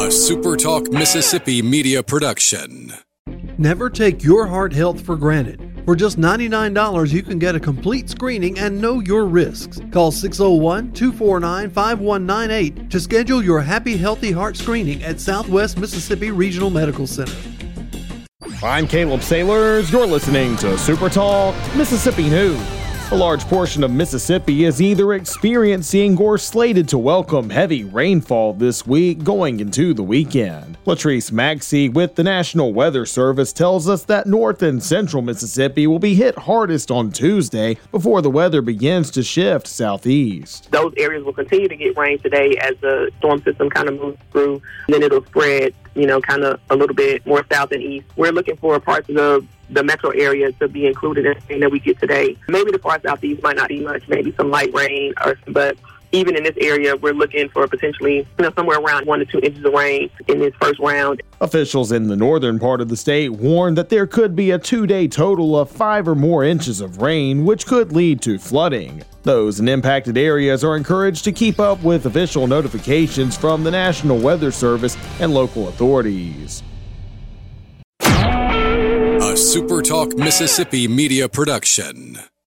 A SuperTalk Mississippi media production. Never take your heart health for granted. For just $99, you can get a complete screening and know your risks. Call 601-249-5198 to schedule your Happy Healthy Heart screening at Southwest Mississippi Regional Medical Center. I'm Caleb Sailors. You're listening to SuperTalk Mississippi News. A large portion of Mississippi is either experiencing or slated to welcome heavy rainfall this week going into the weekend. Latrice Maxey with the National Weather Service tells us that north and central Mississippi will be hit hardest on Tuesday before the weather begins to shift southeast. Those areas will continue to get rain today as the storm system kind of moves through, and then it'll spread, kind of a little bit more south and east. We're looking for parts of the metro area to be included in everything that we get today. Maybe the far southeast might not be much, maybe some light rain, but even in this area, we're looking for potentially somewhere around 1 to 2 inches of rain in this first round. Officials in the northern part of the state warned that there could be a 2-day total of 5 or more inches of rain, which could lead to flooding. Those in impacted areas are encouraged to keep up with official notifications from the National Weather Service and local authorities. A SuperTalk Mississippi media production.